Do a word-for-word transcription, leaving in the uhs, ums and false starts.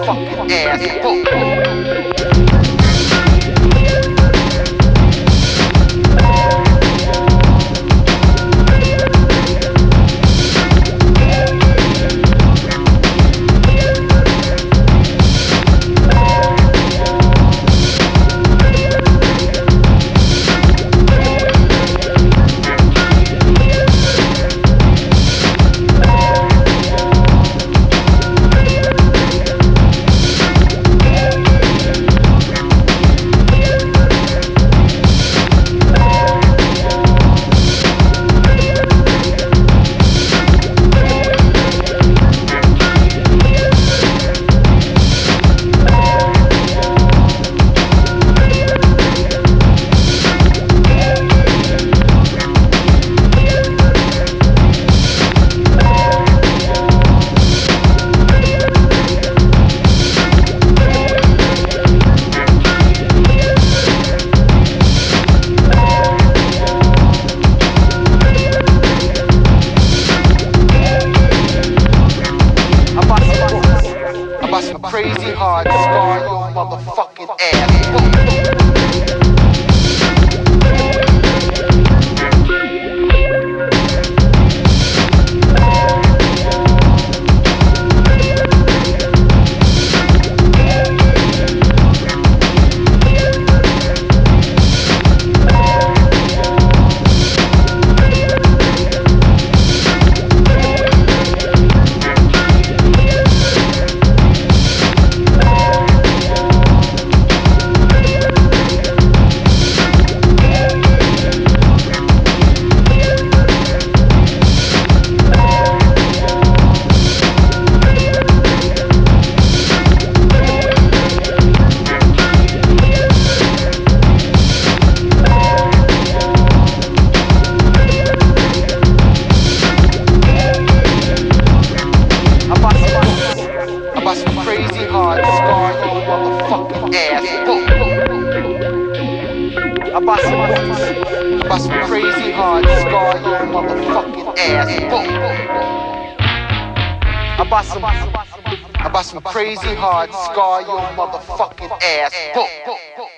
motherfucking ass. Boom. Crazy hard, scar your motherfucking ass. Crazy hard, scar your motherfucking ass. Boom. I bought some I bought some crazy hard, scar your motherfucking ass. Boom. I bought some I bought some crazy hard, scar your motherfucking ass. Boom.